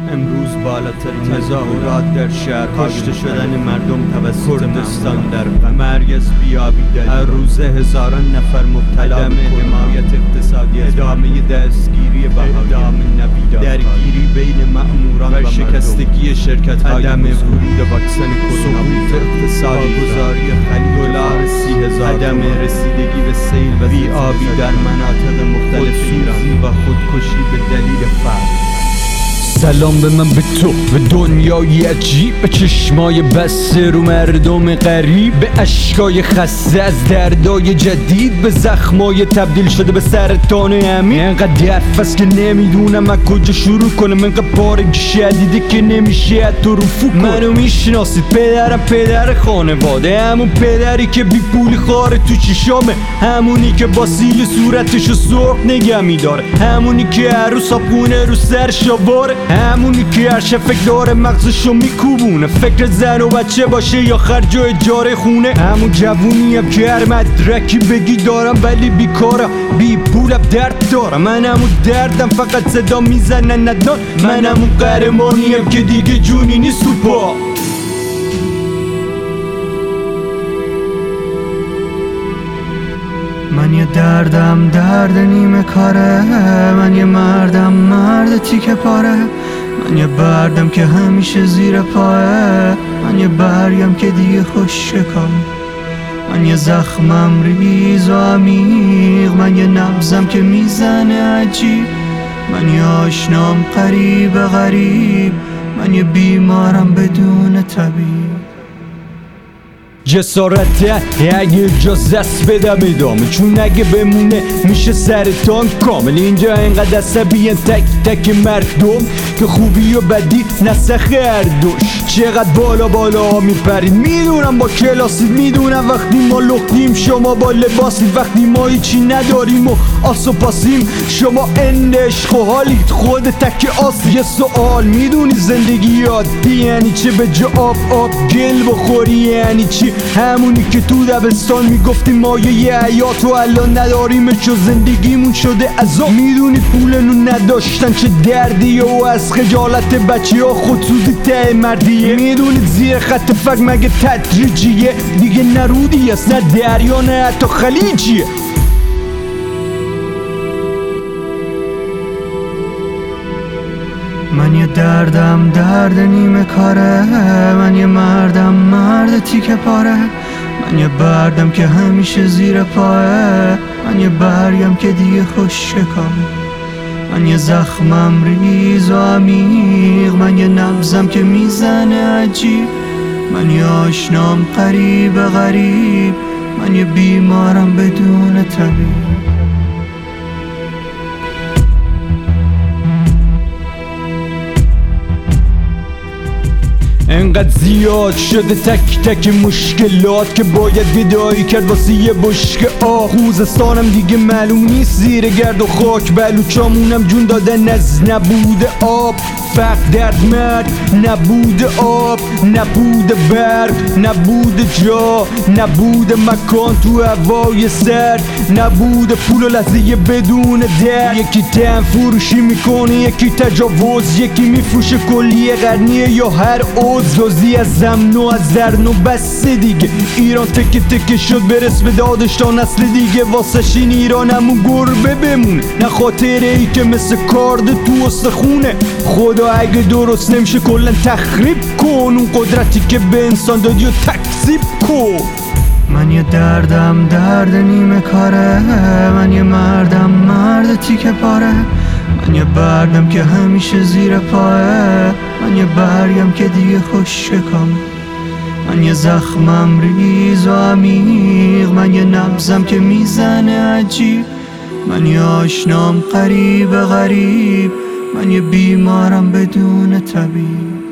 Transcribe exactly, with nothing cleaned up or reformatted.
امروز بالاترین تظاهرات در شهر کشته شدن مردم توسط کردستان در غم، مرگ از بیابیدگی، هر روز هزاران نفر مبتلا به حمایت اقتصادی، ادامه دستگیری بهادام نویداد، درگیری بین مأموران و شکستگی شرکت‌های عدم ورود واکسن کرونا، سقوط اقتصادی، گذاری خلیج دلار سی هزار، عدم رسیدگی به سیل و بیابی در مناطق مختلف ایران و خودکشی به دلیل فقر. سلام به من، به تو، به دنیای عجیب، به چشمای بسته رو مردم غریب، به اشکای خسته از دردای جدید، به زخمای تبدیل شده به سرطان عمیق. اینقدر حرف است که نمیدونم از کجا شروع کنم، اینقدر پارگی شدیده که نمیشه تو رفو کنم. منو میشناسید، پدرم پدر خانواده، همون پدری که بی پولی خاره تو چشامه، همونی که با سیل صورتشو سرخ نگه میداره، همونی که هر روز صابونه رو سرش آواره، همونی که هر شب فکر داره مغزشو میکوبونه، فکر زن و بچه باشه یا خرج و اجاره خونه. همون جوونیم که هر مدرکی بگی دارم ولی بیکارم، بی پولم درد دارم، من همون دردم فقط صدا میزنن ندان، من همون قهرمانیم که دیگه جونی نیست تو پا. من یه دردم درد نیمه کاره، من یه مردم مرد تیکه پاره، من یه بردم که همیشه زیر پاه، من یه برگم که دیگه خوشکم، من یه زخمم ریز و عمیق، من یه نبضم که میزنه عجیب، من یه آشنام قریب غریب، من یه بیمارم بدون طبیب. جسارته اگه اجازه است بدم ادامه، چون اگه بمونه میشه سرطان کامل. اینجا اینقدر عصبی تک تک مردم که خوبی و بدی نسخ هر دوش، چقدر بالا بالا میپرید. میدونم با کلاسید، میدونم وقتی ما لختیم شما با لباسید، وقتی ما هیچی نداریم و آس و پاسیم شما اند عشق و حالید خود تک آس. یه سوال، میدونی زندگی عادی یعنی چه؟ به جا آب آب گل بخوری یعنی چی؟ همونی که تو دبستان میگفتیم مایه یه حیات و الان نداریمش و زندگیمون شده عذاب. میدونی پولنو نداشتن چه دردیه و از خجالت بچه ها خودسوزی ته مردیه. میدونید زیر خط فقر مگه تدریجیه؟ دیگه نرودی است، نه دریا، نه حتی خلیجیه. من یه دردم درد نیمه کاره، من یه مردم مرد تیکه پاره، من یه بردم که همیشه زیر پاه، من یه برگم که دیگه خوشکم، من یه زخمم ریز و عمیق، من یه نبضم که میزنه عجیب، من یه آشنام قریب غریب، من یه بیمارم بدون طبیب. انقدر زیاد شده تک تک مشکلات که باید گدایی کرد واسه یه بشکه آب. خوزستانم دیگه معلوم نیست زیر گرد و خاک، بلوچامونم جون دادن از نبود آب. فقر درد مرد، نبود آب، نبود برق، نبود جا، نبود مکان تو هوای سرد، نبود پول و لحظه بدون درد. یکی تن فروشی میکنه، یکی تجاوز، یکی میفروشه کلیه قرنیه یا هر عضوزی از زمن و از زرن و بس دیگه. ایران تکه تکه شد برس به دادش تا نسل دیگه، واسش این ایران همون گربه بمونه، نه خاطر ای که مثل کارد تو استخونه. خدا اگه درست نمیشه کلن تخریب کن اون قدرتی که به انسان دادی و تکذیب کن. من یه دردم درد نیمه کاره، من یه مردم مرد تیکه پاره، من یه بردم که همیشه زیر پاه، من یه برگم که دیگه خوشکم، من یه زخمم ریز و عمیق، من یه نبضم که میزنه عجیب، من یه آشنام قریب غریب، من یه بیمارم بدون طبیب.